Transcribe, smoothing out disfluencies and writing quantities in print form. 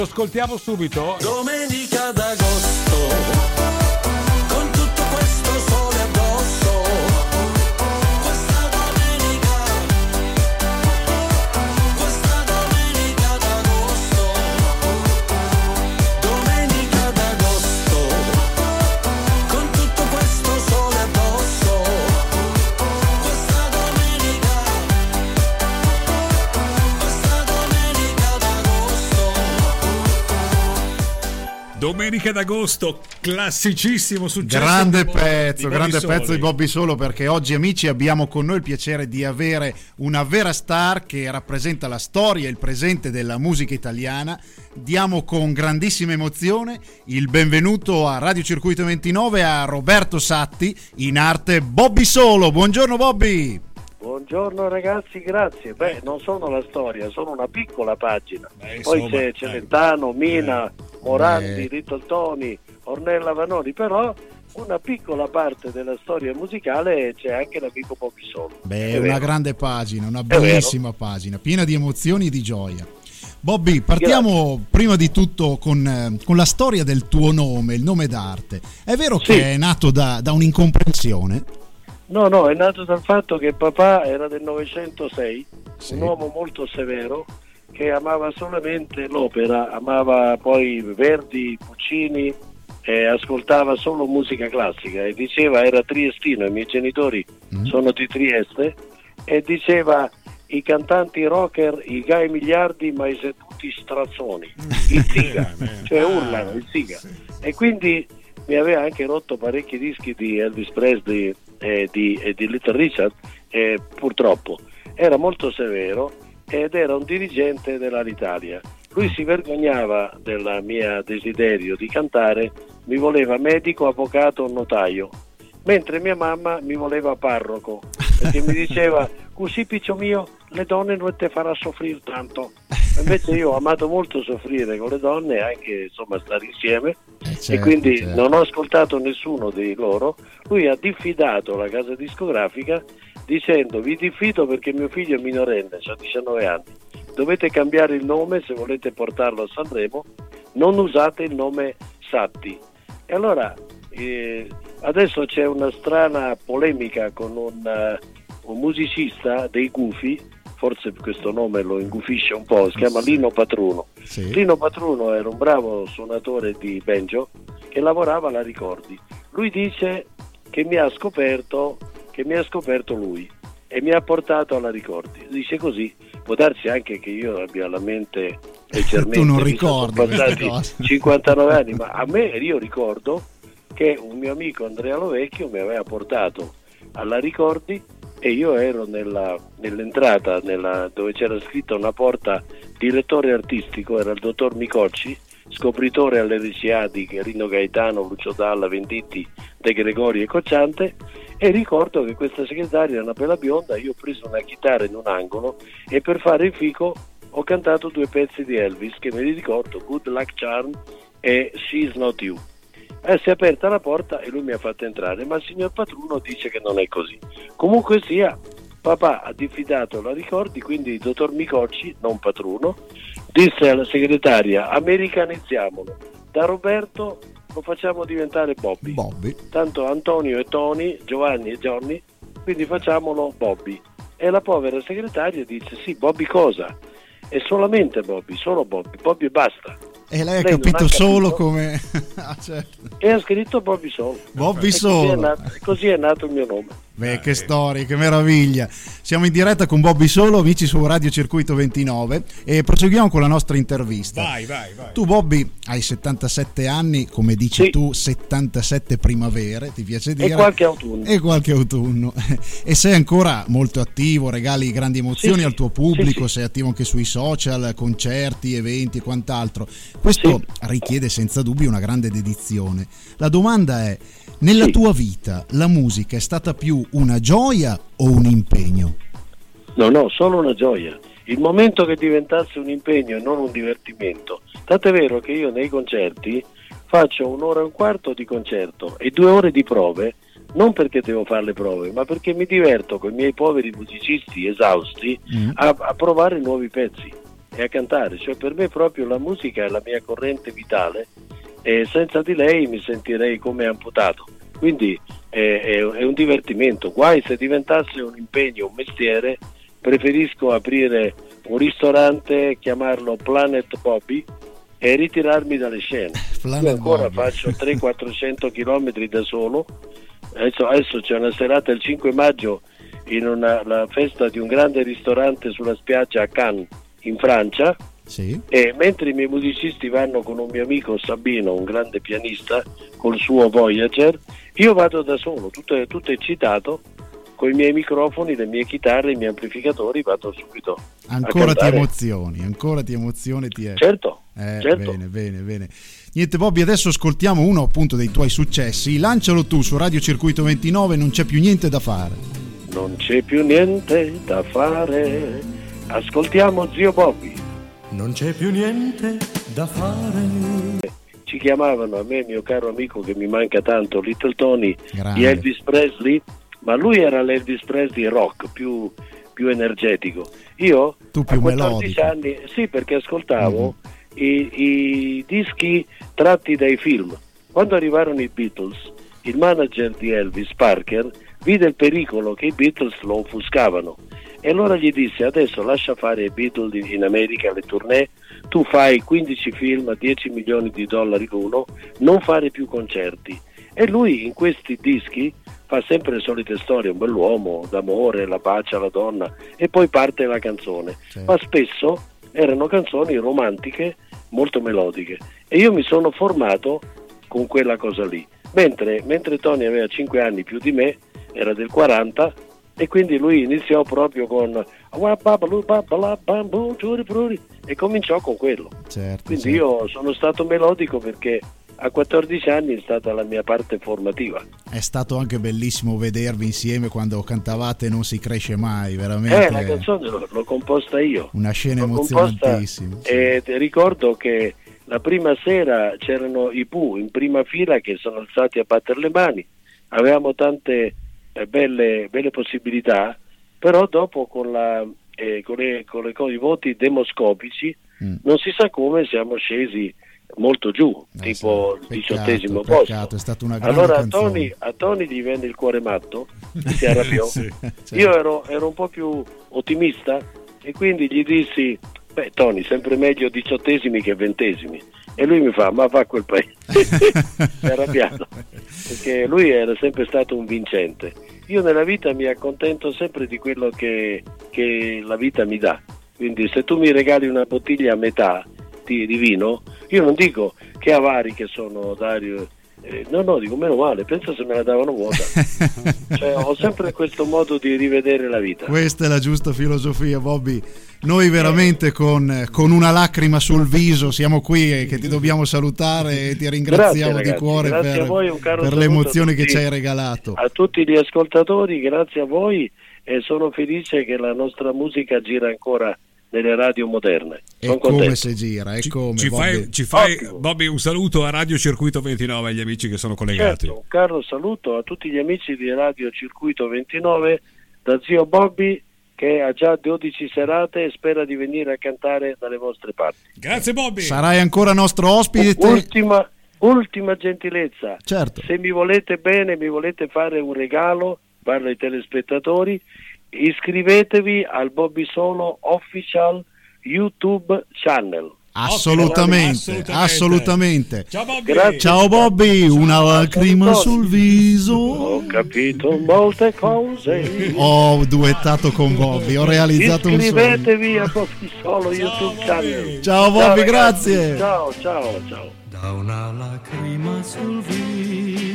Lo ascoltiamo subito. Domenica d'agosto, con tutto questo sole addosso, questa domenica d'agosto, domenica d'agosto, con tutto questo sole addosso, questa domenica d'agosto. Domenica d'agosto, classicissimo successo. Grande pezzo di Bobby Solo, perché oggi, amici, abbiamo con noi il piacere di avere una vera star che rappresenta la storia e il presente della musica italiana. Diamo con grandissima emozione il benvenuto a Radio Circuito 29 a Roberto Satti, in arte Bobby Solo. Buongiorno Bobby. Buongiorno ragazzi, grazie. Non sono la storia, sono una piccola pagina. Poi c'è Celentano, Mina, Morandi, Rittoltoni, Ornella Vanoni, però una piccola parte della storia musicale c'è anche l'amico Bobby Solo. Una grande pagina, una bellissima pagina, piena di emozioni e di gioia. Bobby, partiamo prima di tutto con la storia del tuo nome, il nome d'arte. È vero che è nato da un'incomprensione? No, è nato dal fatto che papà era del 906, un uomo molto severo che amava solamente l'opera, amava poi Verdi, Puccini, ascoltava solo musica classica e diceva, era triestino, i miei genitori sono di Trieste, e diceva: i cantanti rocker, i gai miliardi, ma i seduti strazzoni, il siga, cioè urlano, il siga. E quindi mi aveva anche rotto parecchi dischi di Elvis Presley e di Little Richard, purtroppo. Era molto severo ed era un dirigente dell'Alitalia. Lui si vergognava del mio desiderio di cantare, mi voleva medico, avvocato o notaio, mentre mia mamma mi voleva parroco, perché mi diceva: così piccio mio, le donne non te farà soffrire tanto. Invece io ho amato molto soffrire con le donne, anche insomma stare insieme, e quindi non ho ascoltato nessuno di loro. Lui ha diffidato la casa discografica dicendo: vi diffido perché mio figlio è minorenne, ha 19 anni, dovete cambiare il nome se volete portarlo a Sanremo, non usate il nome Satti. E allora adesso c'è una strana polemica con un musicista dei Gufi, forse questo nome lo ingufisce un po', si chiama Lino Patruno. Lino Patruno era un bravo suonatore di banjo che lavorava alla Ricordi. Lui dice che mi ha scoperto lui e mi ha portato alla Ricordi. Dice così, può darsi anche che io abbia la mente leggermente, tu non ricordi, sono passati 59 anni, ma a me, io ricordo che un mio amico Andrea Lovecchio mi aveva portato alla Ricordi e io ero nell'entrata dove c'era scritta una porta direttore artistico, era il dottor Micocci, scopritore all'RCA di Rino Gaetano, Lucio Dalla, Venditti, De Gregori e Cocciante, e ricordo che questa segretaria era una bella bionda. Io ho preso una chitarra in un angolo e per fare il fico ho cantato 2 pezzi di Elvis che me li ricordo, Good Luck Charm e She's Not You. Si è aperta la porta e lui mi ha fatto entrare, ma il signor Patruno dice che non è così. Comunque sia, papà ha diffidato la Ricordi, quindi il dottor Micocci, non Patruno, disse alla segretaria: americanizziamolo, da Roberto lo facciamo diventare Bobby. Tanto Antonio e Tony, Giovanni e Johnny, quindi facciamolo Bobby. E la povera segretaria dice: sì, Bobby cosa? È solamente Bobby, solo Bobby e basta. E lei ha capito solo come certo. E ha scritto Bobby Solo. Così è nato il mio nome. Che storia, che meraviglia. Siamo in diretta con Bobby Solo, amici, su Radio Circuito 29, e proseguiamo con la nostra intervista. Vai. Tu, Bobby, hai 77 anni, come dici tu, 77 primavere, ti piace dire? E qualche autunno. E sei ancora molto attivo, regali grandi emozioni al tuo pubblico, sei attivo anche sui social, concerti, eventi e quant'altro. Questo richiede senza dubbio una grande dedizione. La domanda è: nella tua vita la musica è stata più una gioia o un impegno? No, solo una gioia. Il momento che diventasse un impegno e non un divertimento. Tant'è vero che io nei concerti faccio 1 ora e un quarto di concerto e 2 ore di prove, non perché devo fare le prove, ma perché mi diverto con i miei poveri musicisti esausti a provare nuovi pezzi. e a cantare. Cioè, per me proprio la musica è la mia corrente vitale e senza di lei mi sentirei come amputato. Quindi è un divertimento. Guai se diventasse un impegno, un mestiere, preferisco aprire un ristorante, chiamarlo Planet Bobby e ritirarmi dalle scene. Io ancora faccio 300-400 chilometri da solo. Adesso c'è una serata il 5 maggio in la festa di un grande ristorante sulla spiaggia a Cannes in Francia. Sì. E mentre i miei musicisti vanno con un mio amico Sabino, un grande pianista, col suo Voyager, io vado da solo, tutto eccitato, con i miei microfoni, le mie chitarre, i miei amplificatori, vado subito ancora a cantare. Ancora ti emozioni. Certo. Bene. Niente Bobby, adesso ascoltiamo uno appunto dei tuoi successi. Lancialo tu su Radio Circuito 29, Non c'è più niente da fare. Non c'è più niente da fare. Ascoltiamo Zio Bobby. Non c'è più niente da fare. Ci chiamavano, a me mio caro amico che mi manca tanto, Little Tony, Grande. di Elvis Presley, ma lui era l'Elvis Presley rock, più energetico. Io Tu più a 14 melodico. anni, sì, perché ascoltavo i dischi tratti dai film. Quando arrivarono i Beatles, il manager di Elvis, Parker, vide il pericolo che i Beatles lo offuscavano e allora gli disse: adesso lascia fare i Beatles in America le tournée, tu fai 15 film a $10 milioni l'uno, non fare più concerti. E lui in questi dischi fa sempre le solite storie, un bell'uomo, d'amore, la bacia, la donna, e poi parte la canzone. Certo. Ma spesso erano canzoni romantiche, molto melodiche, e io mi sono formato con quella cosa lì. Mentre Tony aveva 5 anni più di me, era del 40, e quindi lui iniziò proprio con e cominciò con quello. Certo, Quindi certo. io sono stato melodico perché a 14 anni è stata la mia parte formativa. È stato anche bellissimo vedervi insieme quando cantavate Non si cresce mai, veramente. La canzone l'ho composta io. Una scena L'ho composta, emozionantissima. Sì. e ricordo che la prima sera c'erano i Pooh in prima fila che sono alzati a battere le mani. Avevamo tante belle possibilità, però dopo con i voti demoscopici non si sa come siamo scesi molto giù, tipo il 18° posto. È stata una grande Allora canzone. a Tony gli venne il cuore matto, si arrabbiò. Sì. Certo. Io ero un po' più ottimista e quindi gli dissi: beh Tony, sempre meglio 18esimi che 20esimi. E lui mi fa: ma va a quel paese. Si è arrabbiato perché lui era sempre stato un vincente. Io nella vita mi accontento sempre di quello che la vita mi dà, quindi se tu mi regali una bottiglia a metà di vino, io non dico che avari che sono, Dario, no, dico meno male, pensa se me la davano vuota. Cioè, ho sempre questo modo di rivedere la vita. Questa è la giusta filosofia, Bobby. Noi veramente con una lacrima sul viso siamo qui e che ti dobbiamo salutare e ti ringraziamo Grazie, di cuore grazie a voi, un caro per saluto le emozioni a che tutti, ci hai regalato. a tutti gli ascoltatori, grazie a voi, e sono felice che la nostra musica gira ancora nelle radio moderne. È Sono come contento. se gira, è Ci come fai, Bobby. Ottimo. Bobby, un saluto a Radio Circuito 29 agli amici che sono collegati. Certo, un caro saluto a tutti gli amici di Radio Circuito 29 da zio Bobby, che ha già 12 serate e spera di venire a cantare dalle vostre parti. Grazie Bobby. Sarai ancora nostro ospite. Ultima gentilezza, Certo. se mi volete bene, mi volete fare un regalo, parlo ai telespettatori, iscrivetevi al Bobby Solo Official YouTube channel. Assolutamente. Ciao Bobby. Grazie. Ciao Bobby, una lacrima sul Ho viso. capito molte cose. Ho duettato con Bobby, ho realizzato un sogno. Iscrivetevi a Bobby Solo YouTube channel. Ciao Bobby, ragazzi. grazie. Ciao. Da una lacrima sul viso